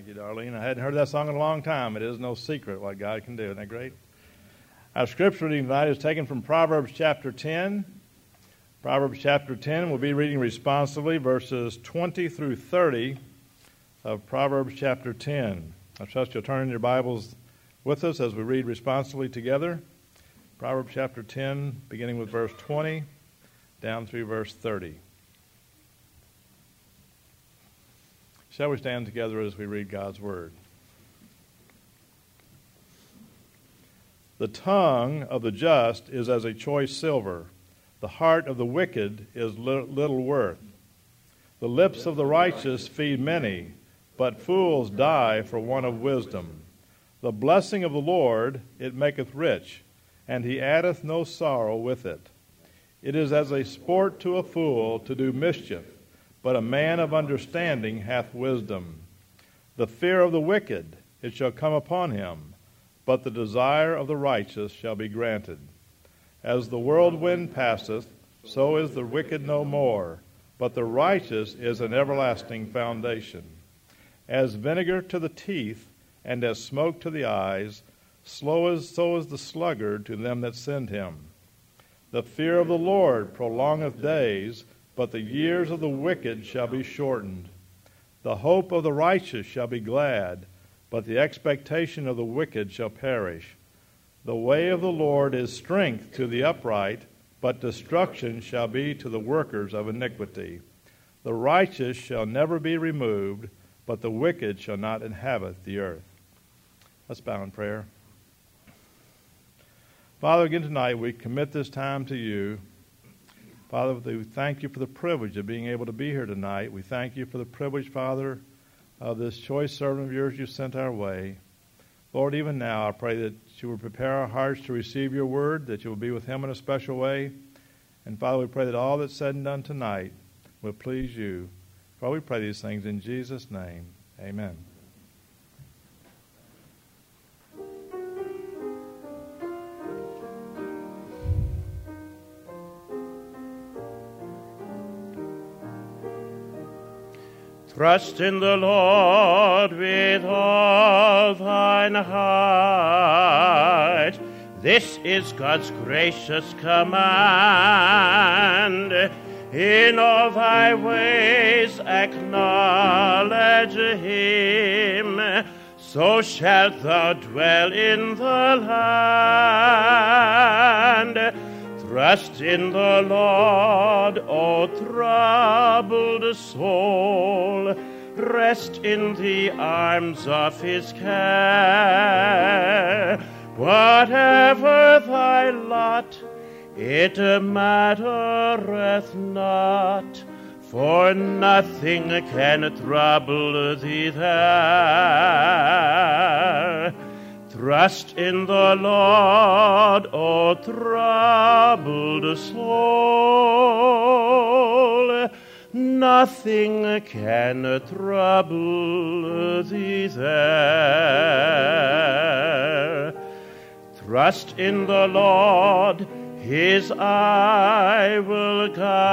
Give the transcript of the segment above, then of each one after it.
you, Darlene. I hadn't heard that song in a long time. It is no secret what God can do. Isn't that great? Our scripture reading tonight is taken from Proverbs chapter 10. Proverbs chapter 10, we'll be reading responsively verses 20 through 30 of Proverbs chapter 10. I trust you'll turn in your Bibles with us as we read responsively together. Proverbs chapter 10, beginning with verse 20, down through verse 30. Shall we stand together as we read God's Word? The tongue of the just is as a choice silver. The heart of the wicked is little worth. The lips of the righteous feed many, but fools die for want of wisdom. The blessing of the Lord, it maketh rich, and he addeth no sorrow with it. It is as a sport to a fool to do mischief, but a man of understanding hath wisdom. The fear of the wicked, it shall come upon him, but the desire of the righteous shall be granted. As the whirlwind passeth, so is the wicked no more, but the righteous is an everlasting foundation. As vinegar to the teeth, and as smoke to the eyes, so is the sluggard to them that send him. The fear of the Lord prolongeth days, but the years of the wicked shall be shortened. The hope of the righteous shall be glad, but the expectation of the wicked shall perish. The way of the Lord is strength to the upright, but destruction shall be to the workers of iniquity. The righteous shall never be removed, but the wicked shall not inhabit the earth. Let's bow in prayer. Father, again tonight we commit this time to you. Father, we thank you for the privilege of being able to be here tonight. We thank you for the privilege, Father, of this choice servant of yours you sent our way. Lord, even now I pray that you will prepare our hearts to receive your word, that you will be with him in a special way. And Father, we pray that all that's said and done tonight will please you. Father, we pray these things in Jesus' name. Amen. Trust in the Lord with all thine heart. This is God's gracious command. In all thy ways acknowledge him, so shalt thou dwell in the land. Trust in the Lord, O troubled soul. Rest in the arms of his care. Whatever thy lot, it mattereth not, for nothing can trouble thee there. Trust in the Lord, O troubled soul. Nothing can trouble thee there. Trust in the Lord, his eye will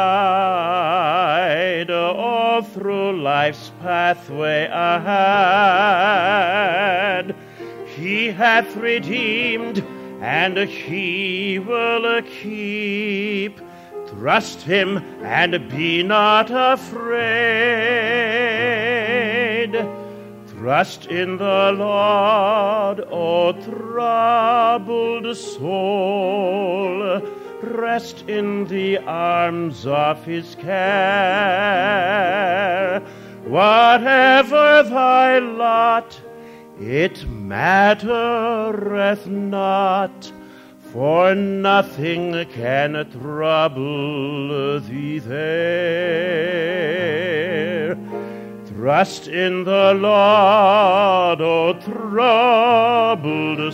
guide all through life's pathway ahead. He hath redeemed, and he will keep. Trust him, and be not afraid. Trust in the Lord, O troubled soul. Rest in the arms of his care. Whatever thy lot, it mattereth not, for nothing can trouble thee there. Trust in the Lord, O troubled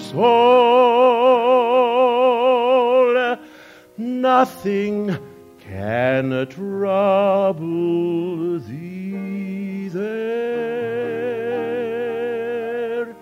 soul. Nothing can trouble thee there.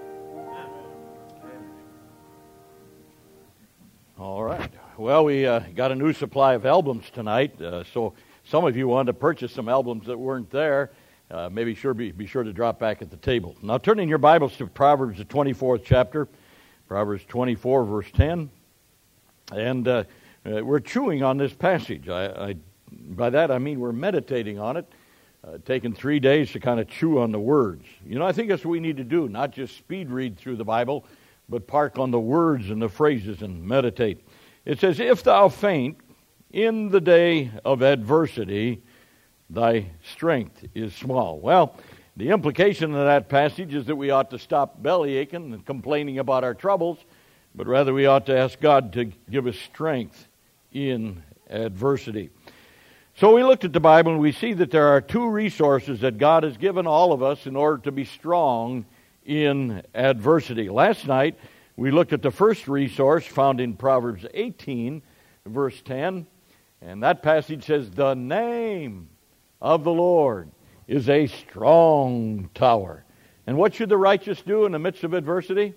All right. Well, we got a new supply of albums tonight, so some of you wanted to purchase some albums that weren't there. Maybe be sure to drop back at the table. Now turn in your Bibles to Proverbs, the 24th chapter, Proverbs 24, verse 10. And we're chewing on this passage. By that I mean we're meditating on it, taking 3 days to kind of chew on the words. You know, I think that's what we need to do, not just speed read through the Bible, but park on the words and the phrases and meditate. It says, if thou faint in the day of adversity, thy strength is small. Well, the implication of that passage is that we ought to stop belly aching and complaining about our troubles, but rather we ought to ask God to give us strength in adversity. So we looked at the Bible and we see that there are two resources that God has given all of us in order to be strong in adversity. Last night we looked at the first resource found in Proverbs 18, verse 10, and that passage says, the name of the Lord is a strong tower. And what should the righteous do in the midst of adversity?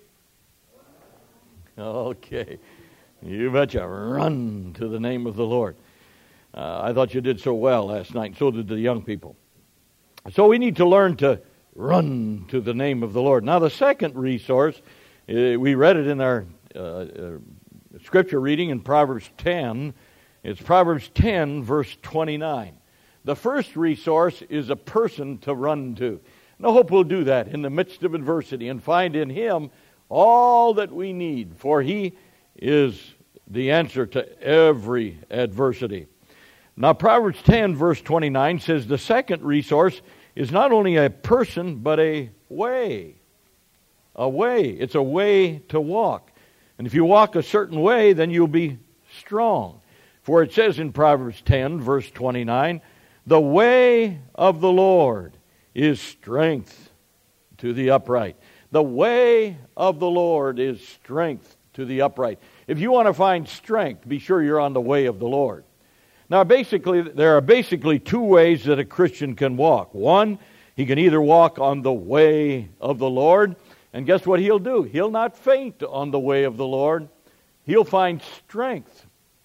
Okay, you betcha, run to the name of the Lord. I thought you did so well last night, and so did the young people. So we need to learn to run to the name of the Lord. Now the second resource, we read it in our scripture reading in Proverbs 10. It's Proverbs 10, verse 29. The first resource is a person to run to. And I hope we'll do that in the midst of adversity and find in Him all that we need, for He is the answer to every adversity. Now, Proverbs 10, verse 29 says the second resource is not only a person, but a way. A way. It's a way to walk. And if you walk a certain way, then you'll be strong. For it says in Proverbs 10, verse 29, the way of the Lord is strength to the upright. The way of the Lord is strength to the upright. If you want to find strength, be sure you're on the way of the Lord. Now, there are basically two ways that a Christian can walk. One, he can either walk on the way of the Lord, and guess what he'll do? He'll not faint on the way of the Lord. He'll find strength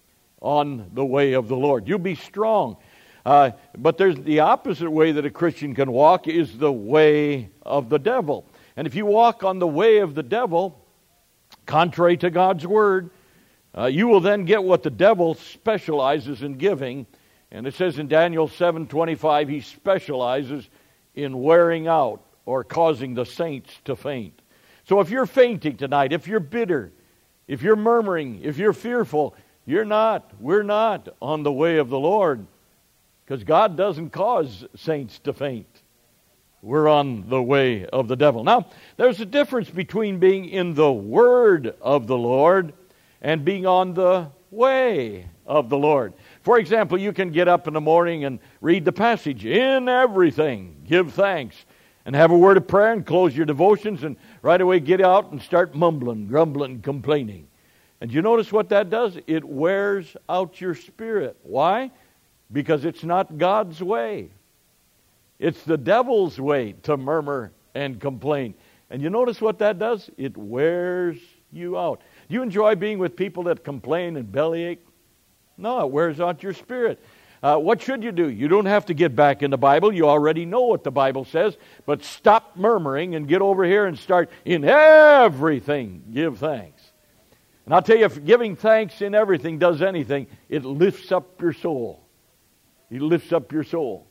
on the way of the Lord. You'll be strong. But there's the opposite way that a Christian can walk is the way of the devil. And if you walk on the way of the devil, contrary to God's word, you will then get what the devil specializes in giving. And it says in Daniel 7:25, he specializes in wearing out or causing the saints to faint. So if you're fainting tonight, if you're bitter, if you're murmuring, if you're fearful, we're not on the way of the Lord, because God doesn't cause saints to faint. We're on the way of the devil. Now, there's a difference between being in the word of the Lord and being on the way of the Lord. For example, you can get up in the morning and read the passage, in everything give thanks, and have a word of prayer and close your devotions and right away get out and start mumbling, grumbling, complaining. And you notice what that does? It wears out your spirit. Why? Because it's not God's way. It's the devil's way to murmur and complain. And you notice what that does? It wears you out. Do you enjoy being with people that complain and bellyache? No, it wears out your spirit. What should you do? You don't have to get back in the Bible. You already know what the Bible says. But stop murmuring and get over here and start, in everything, give thanks. And I'll tell you, if giving thanks in everything does anything, it lifts up your soul. It lifts up your soul.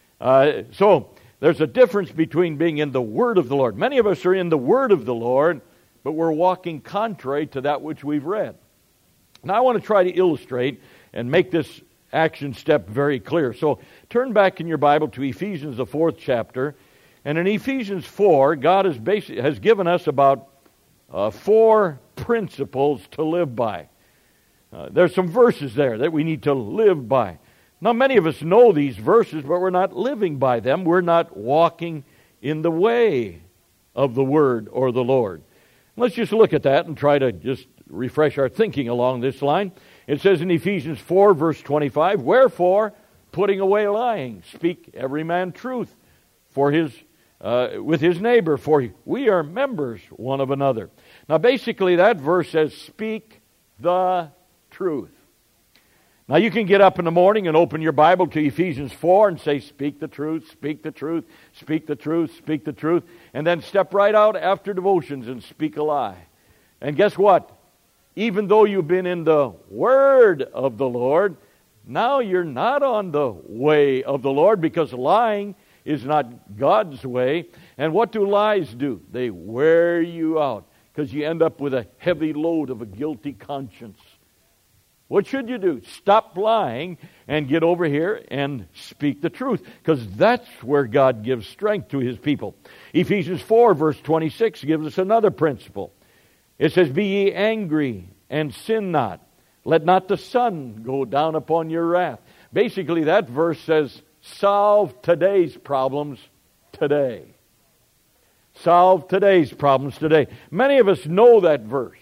So there's a difference between being in the Word of the Lord. Many of us are in the Word of the Lord, but we're walking contrary to that which we've read. Now I want to try to illustrate and make this action step very clear. So turn back in your Bible to Ephesians, the 4th chapter. And in Ephesians 4, God has given us about 4 principles to live by. There's some verses there that we need to live by. Now, many of us know these verses, but we're not living by them. We're not walking in the way of the Word or the Lord. Let's just look at that and try to just refresh our thinking along this line. It says in Ephesians 4, verse 25, wherefore, putting away lying, speak every man truth with his neighbor, for we are members one of another. Now, basically, that verse says, speak the truth. Now you can get up in the morning and open your Bible to Ephesians 4 and say, speak the truth, speak the truth, speak the truth, speak the truth, and then step right out after devotions and speak a lie. And guess what? Even though you've been in the Word of the Lord, now you're not on the way of the Lord, because lying is not God's way. And what do lies do? They wear you out, because you end up with a heavy load of a guilty conscience. What should you do? Stop lying and get over here and speak the truth, because that's where God gives strength to His people. Ephesians 4 verse 26 gives us another principle. It says, be ye angry and sin not. Let not the sun go down upon your wrath. Basically, that verse says, solve today's problems today. Solve today's problems today. Many of us know that verse.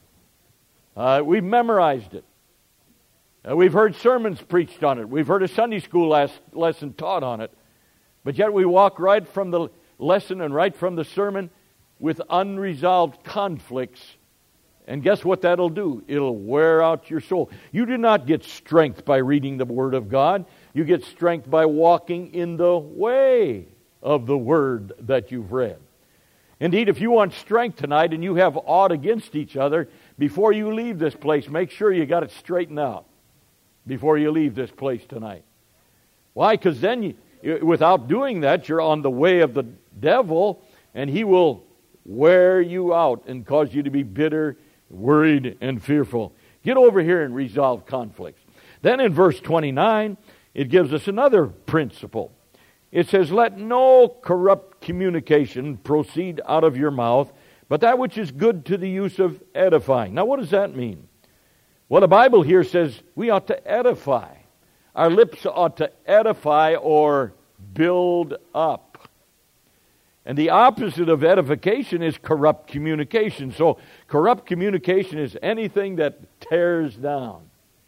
We've memorized it. We've heard sermons preached on it. We've heard a Sunday school lesson taught on it. But yet we walk right from the lesson and right from the sermon with unresolved conflicts. And guess what that'll do? It'll wear out your soul. You do not get strength by reading the Word of God. You get strength by walking in the way of the Word that you've read. Indeed, if you want strength tonight and you have aught against each other, before you leave this place, make sure you got it straightened out before you leave this place tonight. Why? Because then, without doing that, you're on the way of the devil, and he will wear you out and cause you to be bitter, worried, and fearful. Get over here and resolve conflicts. Then in verse 29, it gives us another principle. It says, let no corrupt communication proceed out of your mouth, but that which is good to the use of edifying. Now what does that mean? Well, the Bible here says we ought to edify. Our lips ought to edify or build up. And the opposite of edification is corrupt communication. So corrupt communication is anything that tears down.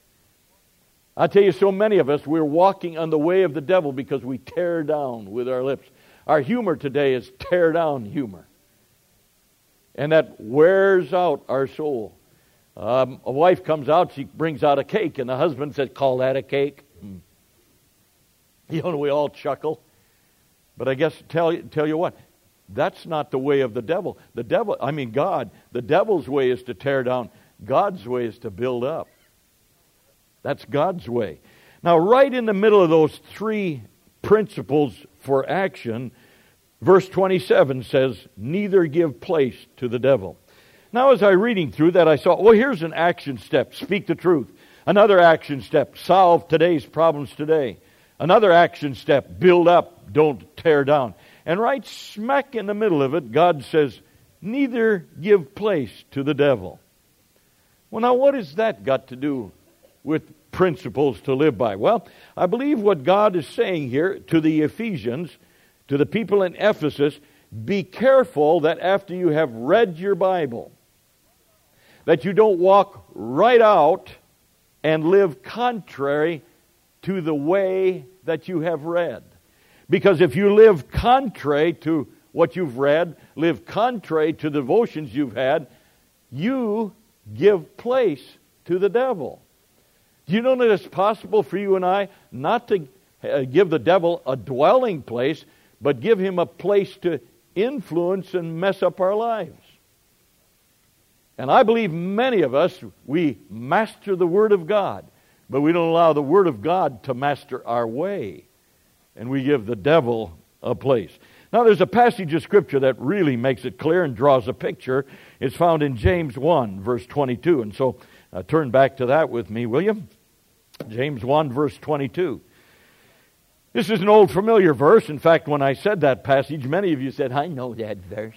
I tell you, so many of us, we're walking on the way of the devil because we tear down with our lips. Our humor today is tear down humor. And that wears out our soul. A wife comes out, she brings out a cake, and the husband says, call that a cake? You know, we all chuckle. But I guess tell you what, that's not the way of the devil. The devil's way is to tear down. God's way is to build up. That's God's way. Now, right in the middle of those three principles for action, verse 27 says, neither give place to the devil. Now, as I was reading through that, I saw, well, here's an action step. Speak the truth. Another action step. Solve today's problems today. Another action step. Build up. Don't tear down. And right smack in the middle of it, God says, neither give place to the devil. Well, now, what has that got to do with principles to live by? Well, I believe what God is saying here to the Ephesians, to the people in Ephesus, be careful that after you have read your Bible, that you don't walk right out and live contrary to the way that you have read. Because if you live contrary to what you've read, live contrary to the devotions you've had, you give place to the devil. Do you know that it's possible for you and I not to give the devil a dwelling place, but give him a place to influence and mess up our lives? And I believe many of us, we master the Word of God, but we don't allow the Word of God to master our way. And we give the devil a place. Now there's a passage of Scripture that really makes it clear and draws a picture. It's found in James 1, verse 22. And so turn back to that with me, will you? James 1, verse 22. This is an old familiar verse. In fact, when I said that passage, many of you said, I know that verse.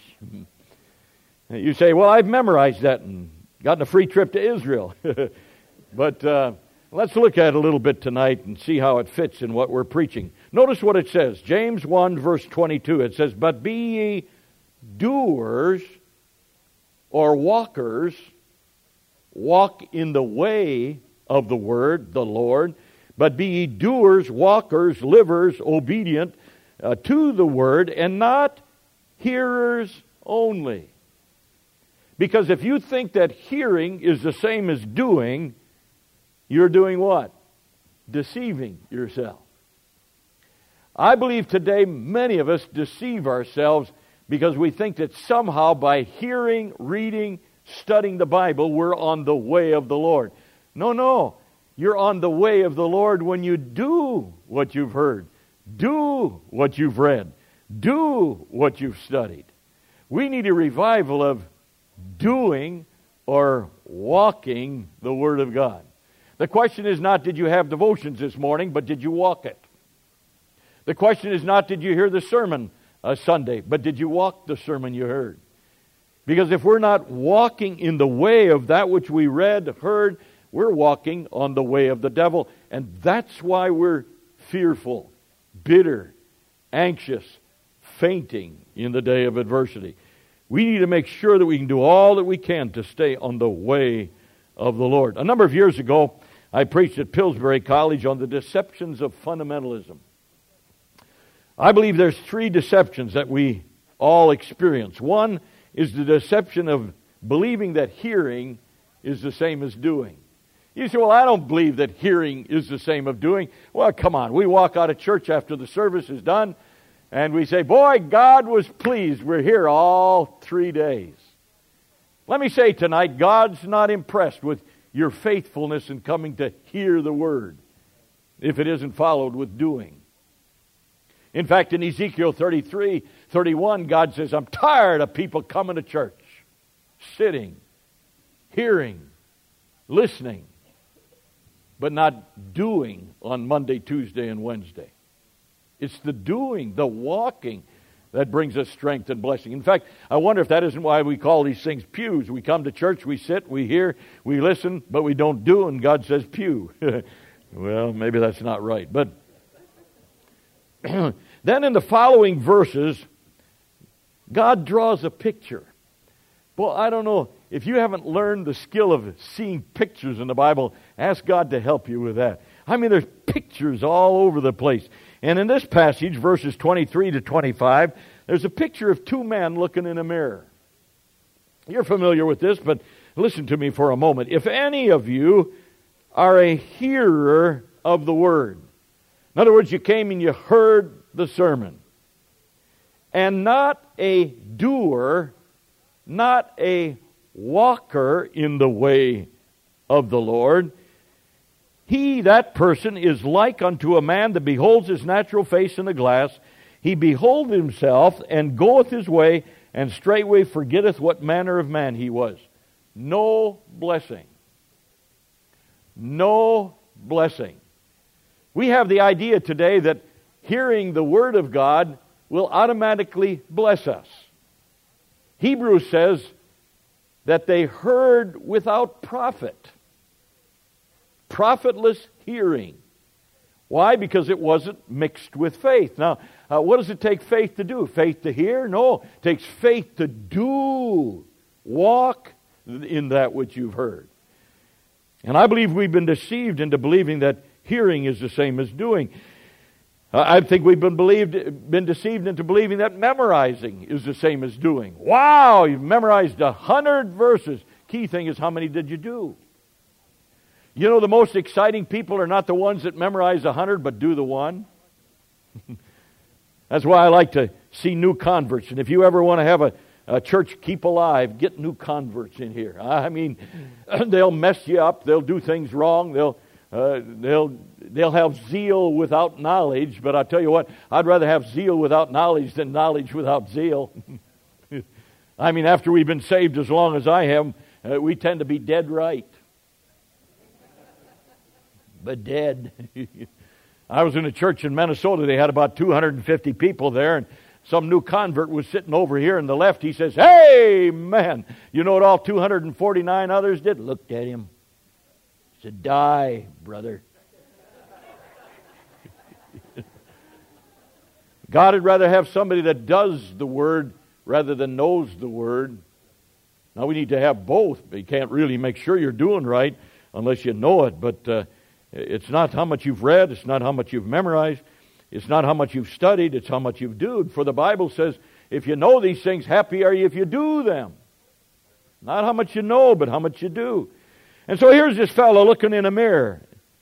You say, well, I've memorized that and gotten a free trip to Israel. But let's look at it a little bit tonight and see how it fits in what we're preaching. Notice what it says. James 1, verse 22. It says, but be ye doers or walkers, walk in the way of the Word, the Lord, but be ye doers, walkers, livers, obedient to the Word, and not hearers only. Because if you think that hearing is the same as doing, you're doing what? deceiving yourself. I believe today many of us deceive ourselves because we think that somehow by hearing, reading, studying the Bible, we're on the way of the Lord. No. You're on the way of the Lord when you do what you've heard, do what you've read, do what you've studied. We need a revival of doing or walking the Word of God. The question is not, did you have devotions this morning, but did you walk it? The question is not, did you hear the sermon Sunday, but did you walk the sermon you heard? Because if we're not walking in the way of that which we read, heard, we're walking on the way of the devil. And that's why we're fearful, bitter, anxious, fainting in the day of adversity. We need to make sure that we can do all that we can to stay on the way of the Lord. A number of years ago, I preached at Pillsbury College on the deceptions of fundamentalism. I believe there's 3 deceptions that we all experience. One is the deception of believing that hearing is the same as doing. You say, well, I don't believe that hearing is the same as doing. Well, come on. We walk out of church after the service is done, and we say, boy, God was pleased. We're here all 3 days. Let me say tonight, God's not impressed with your faithfulness in coming to hear the Word if it isn't followed with doing. In fact, in Ezekiel 33:31, God says, I'm tired of people coming to church, sitting, hearing, listening, but not doing on Monday, Tuesday, and Wednesday. It's the doing, the walking, that brings us strength and blessing. In fact, I wonder if that isn't why we call these things pews. We come to church, we sit, we hear, we listen, but we don't do, and God says pew. Well, maybe that's not right. But then in the following verses, God draws a picture. Well, I don't know. If you haven't learned the skill of seeing pictures in the Bible, ask God to help you with that. I mean, there's pictures all over the place. And in this passage, verses 23 to 25, there's a picture of 2 men looking in a mirror. You're familiar with this, but listen to me for a moment. If any of you are a hearer of the Word, in other words, you came and you heard the sermon, and not a doer, not a walker in the way of the Lord, that person is like unto a man that beholds his natural face in the glass. He beholdeth himself, and goeth his way, and straightway forgetteth what manner of man he was. No blessing. No blessing. We have the idea today that hearing the Word of God will automatically bless us. Hebrews says that they heard without profit. Profitless hearing. Why? Because it wasn't mixed with faith. Now, what does it take faith to do? Faith to hear? No. It takes faith to do. Walk in that which you've heard. And I believe we've been deceived into believing that hearing is the same as doing. I think we've been deceived into believing that memorizing is the same as doing. Wow, you've memorized 100 verses. Key thing is, how many did you do? You know, the most exciting people are not the ones that memorize 100 but do the one. That's why I like to see new converts. And if you ever want to have a church keep alive, get new converts in here. I mean, they'll mess you up. They'll do things wrong. They'll have zeal without knowledge. But I'll tell you what, I'd rather have zeal without knowledge than knowledge without zeal. I mean, after we've been saved as long as I have, we tend to be dead right. But dead. I was in a church in Minnesota. They had about 250 people there, and some new convert was sitting over here on the left. He says, "Hey, man, you know what all 249 others did?" Looked at him. He said, "Die, brother." God would rather have somebody that does the Word rather than knows the Word. Now, we need to have both. You can't really make sure you're doing right unless you know it, but it's not how much you've read, it's not how much you've memorized, it's not how much you've studied, it's how much you've done. For the Bible says, if you know these things, happy are you if you do them. Not how much you know, but how much you do. And so here's this fellow looking in a mirror.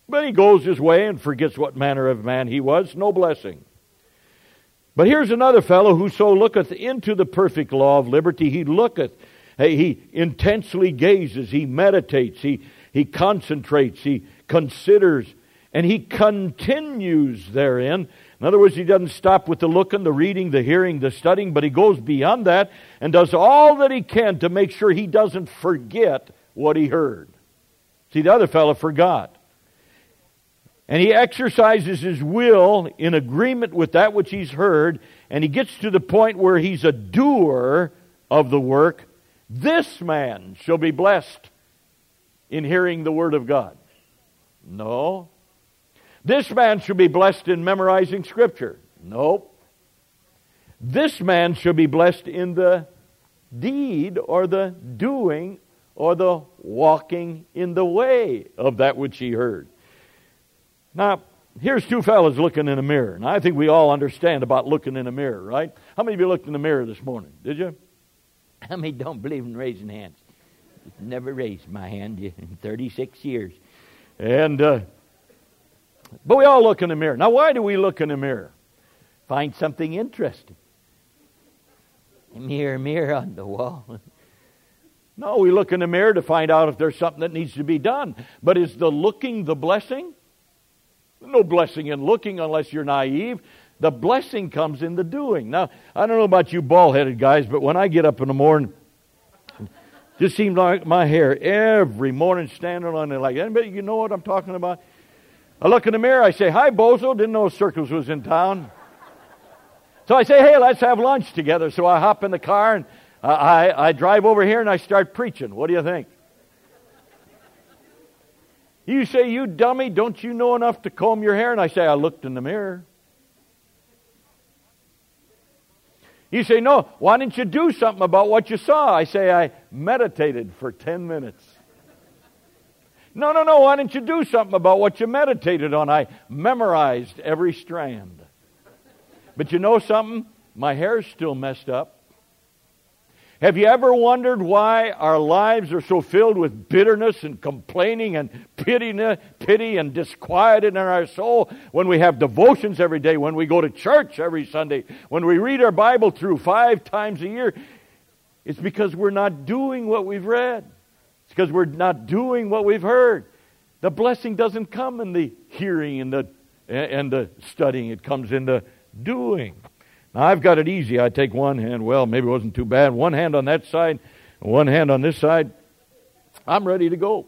But he goes his way and forgets what manner of man he was. No blessing. But here's another fellow who so looketh into the perfect law of liberty. He looketh, he intensely gazes, he meditates, he concentrates, he considers, and he continues therein. In other words, he doesn't stop with the looking, the reading, the hearing, the studying, but he goes beyond that and does all that he can to make sure he doesn't forget what he heard. See, the other fellow forgot. And he exercises his will in agreement with that which he's heard, and he gets to the point where he's a doer of the work. This man shall be blessed in hearing the Word of God. No. This man shall be blessed in memorizing Scripture. Nope. This man shall be blessed in the deed or the doing or the walking in the way of that which he heard. Now, here's two fellows looking in a mirror. And I think we all understand about looking in a mirror, right? How many of you looked in the mirror this morning? Did you? How many don't believe in raising hands? Never raised my hand in 36 years. And, but we all look in the mirror. Now, why do we look in the mirror? Find something interesting. Mirror, mirror on the wall. No, we look in the mirror to find out if there's something that needs to be done. But is the looking the blessing? No blessing in looking unless you're naive. The blessing comes in the doing. Now, I don't know about you bald-headed guys, but when I get up in the morning, it just seems like my hair every morning standing on it like that. Anybody, you know what I'm talking about? I look in the mirror, I say, "Hi, Bozo." Didn't know Circles was in town. So I say, "Hey, let's have lunch together." So I hop in the car and I drive over here and I start preaching. What do you think? You say, "You dummy, don't you know enough to comb your hair?" And I say, "I looked in the mirror." You say, "No, why didn't you do something about what you saw?" I say, "I meditated for 10 minutes. No, why didn't you do something about what you meditated on? I memorized every strand. But you know something? My hair's still messed up. Have you ever wondered why our lives are so filled with bitterness and complaining and pity and disquieted in our soul when we have devotions every day, when we go to church every Sunday, when we read our Bible through 5 times a year? It's because we're not doing what we've read. It's because we're not doing what we've heard. The blessing doesn't come in the hearing and the studying. It comes in the doing. Now, I've got it easy. I take one hand. Well, maybe it wasn't too bad. One hand on that side, one hand on this side. I'm ready to go.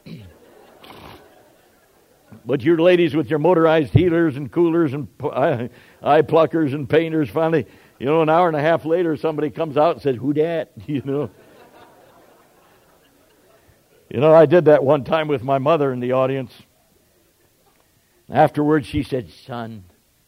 But your ladies with your motorized heaters and coolers and eye pluckers and painters, finally, an hour and a half later, somebody comes out and says, "Who dat?" I did that one time with my mother in the audience. Afterwards, she said, "Son,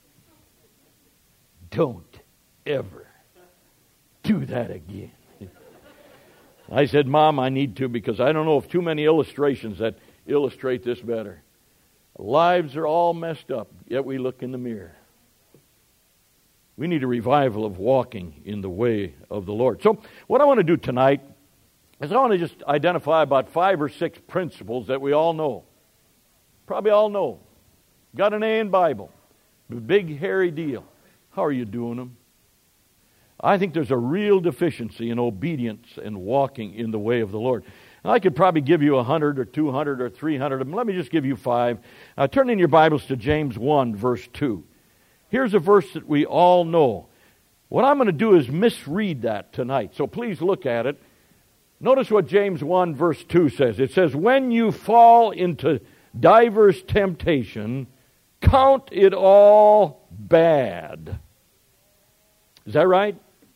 don't ever do that again." I said, "Mom, I need to, because I don't know of too many illustrations that illustrate this better. Lives are all messed up, yet we look in the mirror." We need a revival of walking in the way of the Lord. So what I want to do tonight is I want to just identify about 5 or 6 principles that we all know. Probably all know. Got an A in Bible. Big, hairy deal. How are you doing them? I think there's a real deficiency in obedience and walking in the way of the Lord. And I could probably give you 100 or 200 or 300 of them. Let me just give you 5. Turn in your Bibles to James 1, verse 2. Here's a verse that we all know. What I'm going to do is misread that tonight. So please look at it. Notice what James 1, verse 2 says. It says, "When you fall into diverse temptation, count it all bad." Is that right?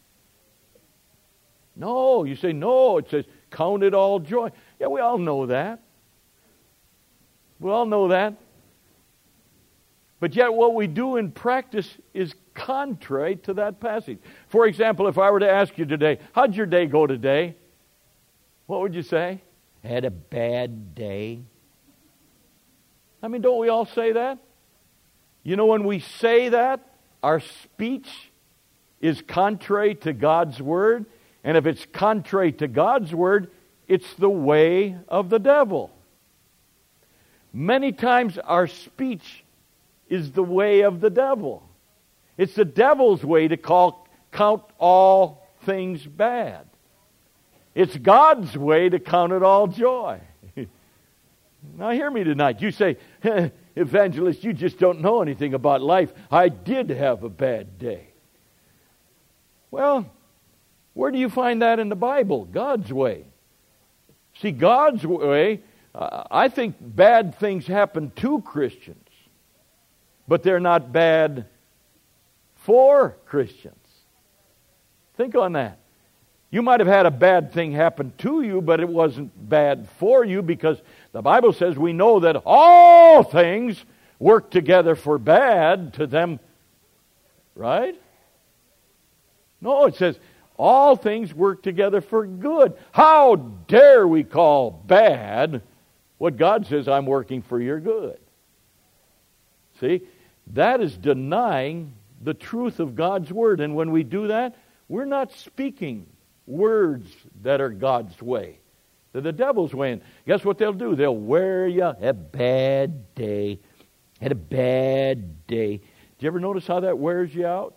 No, you say no. It says, "Count it all joy." Yeah, we all know that. We all know that. But yet what we do in practice is contrary to that passage. For example, if I were to ask you today, "How'd your day go today?" What would you say? Had a bad day. I mean, don't we all say that? When we say that, our speech is contrary to God's Word. And if it's contrary to God's Word, it's the way of the devil. Many times our speech is the way of the devil. It's the devil's way to count all things bad. It's God's way to count it all joy. Now hear me tonight. You say, evangelist, you just don't know anything about life. I did have a bad day. Well, where do you find that in the Bible? God's way. See, God's way, I think bad things happen to Christians, but they're not bad for Christians. Think on that. You might have had a bad thing happen to you, but it wasn't bad for you, because the Bible says we know that all things work together for bad to them, right? No, it says all things work together for good. How dare we call bad what God says, I'm working for your good? See, that is denying the truth of God's Word. And when we do that, we're not speaking words that are God's way. They're the devil's way. And guess what they'll do? They'll wear you a bad day. Had a bad day. Do you ever notice how that wears you out?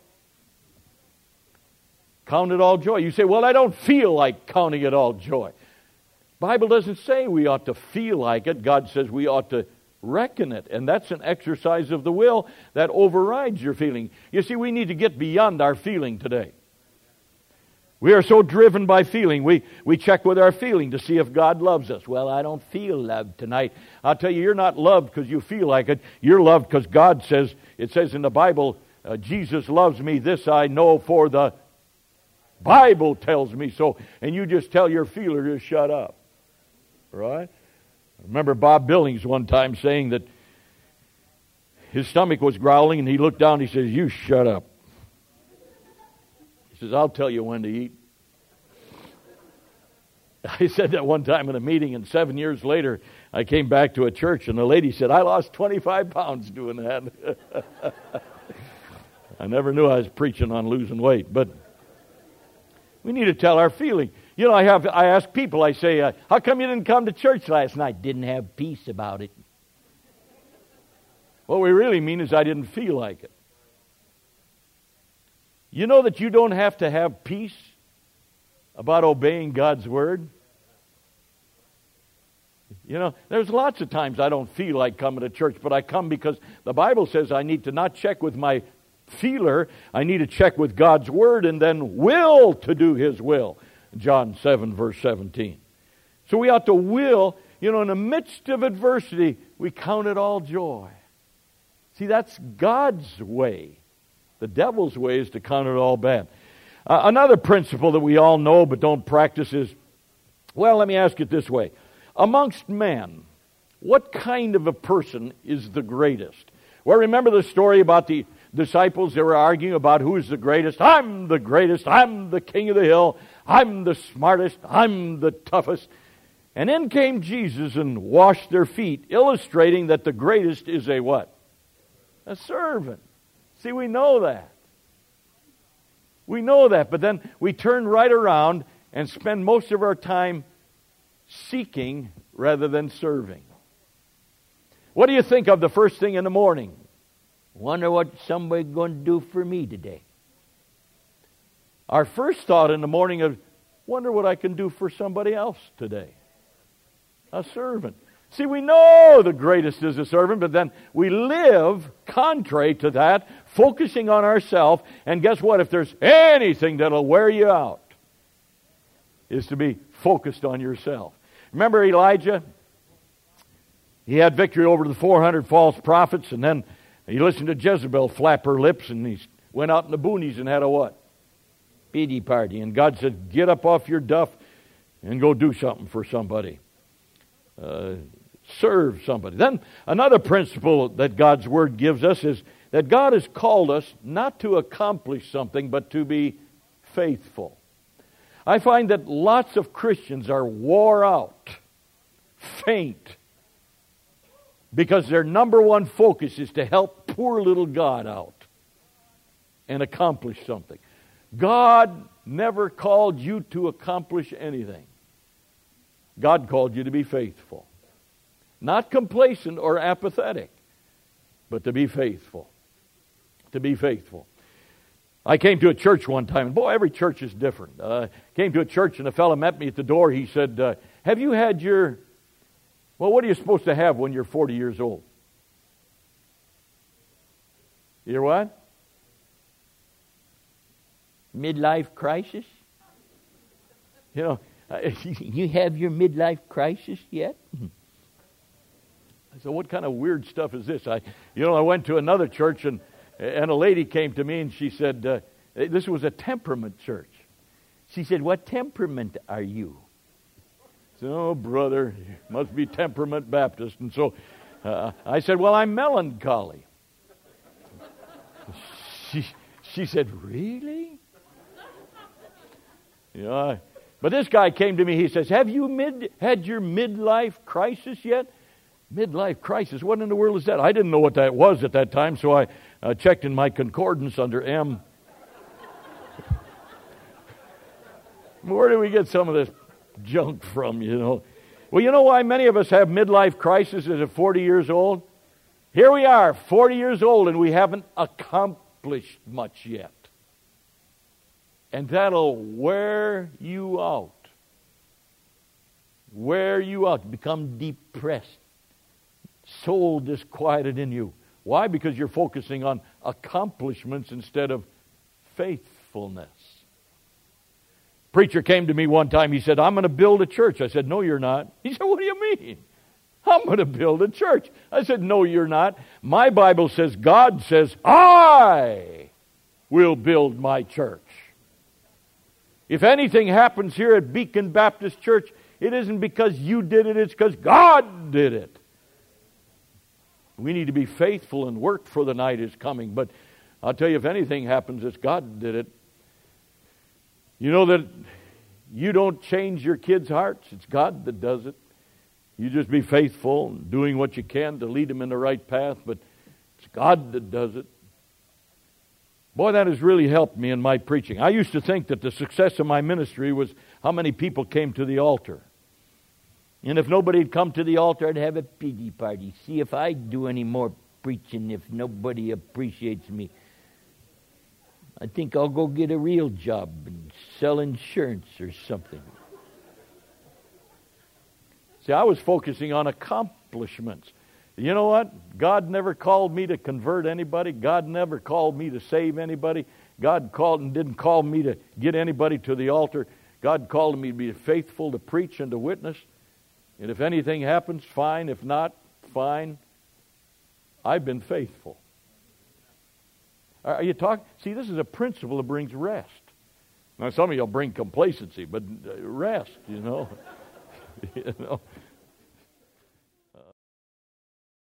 Count it all joy. You say, well, I don't feel like counting it all joy. The Bible doesn't say we ought to feel like it. God says we ought to reckon it. And that's an exercise of the will that overrides your feeling. You see, we need to get beyond our feeling today. We are so driven by feeling. We check with our feeling to see if God loves us. Well, I don't feel loved tonight. I'll tell you, you're not loved because you feel like it. You're loved because God says, it says in the Bible, Jesus loves me, this I know, for the Bible tells me so. And you just tell your feeler to shut up. Right? I remember Bob Billings one time saying that his stomach was growling, and he looked down and he says, you shut up. He says, I'll tell you when to eat. I said that one time in a meeting, and 7 years later, I came back to a church, and the lady said, I lost 25 pounds doing that. I never knew I was preaching on losing weight, but we need to tell our feeling. You know, I ask people, I say, how come you didn't come to church last night? Didn't have peace about it. What we really mean is I didn't feel like it. You know that you don't have to have peace about obeying God's Word? You know, there's lots of times I don't feel like coming to church, but I come because the Bible says I need to not check with my feeler, I need to check with God's Word and then will to do His will. John 7, verse 17. So we ought to will, you know, in the midst of adversity, we count it all joy. See, that's God's way. The devil's way is to count it all bad. Another principle that we all know but don't practice is, well, let me ask it this way. Amongst men, what kind of a person is the greatest? Well, remember the story about the disciples? They were arguing about who's the greatest. I'm the greatest. I'm the king of the hill. I'm the smartest. I'm the toughest. And in came Jesus and washed their feet, illustrating that the greatest is a what? A servant. See, we know that. We know that, but then we turn right around and spend most of our time seeking rather than serving. What do you think of the first thing in the morning? Wonder what somebody's going to do for me today. Our first thought in the morning is, wonder what I can do for somebody else today. A servant. See, we know the greatest is a servant, but then we live contrary to that, focusing on ourselves. And guess what? If there's anything that'll wear you out, is to be focused on yourself. Remember Elijah? He had victory over the 400 false prophets, and then he listened to Jezebel flap her lips, and he went out in the boonies and had a what? Pity party. And God said, get up off your duff and go do something for somebody. Serve somebody. Then another principle that God's Word gives us is that God has called us not to accomplish something, but to be faithful. I find that lots of Christians are wore out, faint, because their number one focus is to help poor little God out and accomplish something. God never called you to accomplish anything. God called you to be faithful. Not complacent or apathetic, but to be faithful. To be faithful. I came to a church one time, and boy, every church is different. Came to a church, and a fellow met me at the door. He said, have you had your, well, what are you supposed to have when you're 40 years old? Your what? Midlife crisis? You know, You have your midlife crisis yet? I said, what kind of weird stuff is this? I went to another church, and a lady came to me, and she said, this was a temperament church. She said, what temperament are you? I said, oh, brother, you must be temperament Baptist. And so I said, well, I'm melancholy. She said, really? But this guy came to me, he says, have you had your midlife crisis yet? Midlife crisis? What in the world is that? I didn't know what that was at that time, so I checked in my concordance under M. Where do we get some of this junk from, Well, you know why many of us have midlife crises at 40 years old? Here we are, 40 years old, and we haven't accomplished much yet. And that'll wear you out. Wear you out. Become depressed. Soul disquieted in you. Why? Because you're focusing on accomplishments instead of faithfulness. Preacher came to me one time. He said, I'm going to build a church. I said, no, you're not. He said, what do you mean? I'm going to build a church. I said, no, you're not. My Bible says, God says, I will build my church. If anything happens here at Beacon Baptist Church, it isn't because you did it, it's because God did it. We need to be faithful and work, for the night is coming. But I'll tell you, if anything happens, it's God did it. You know that you don't change your kids' hearts. It's God that does it. You just be faithful and doing what you can to lead them in the right path, but it's God that does it. Boy, that has really helped me in my preaching. I used to think that the success of my ministry was how many people came to the altar. And if nobody had come to the altar, I'd have a pity party. See if I do any more preaching if nobody appreciates me. I think I'll go get a real job and sell insurance or something. See, I was focusing on accomplishments. You know what? God never called me to convert anybody. God never called me to save anybody. God called and didn't call me to get anybody to the altar. God called me to be faithful to preach and to witness. And if anything happens, fine. If not, fine. I've been faithful. Are you talking? See, this is a principle that brings rest. Now, some of you will bring complacency, but rest,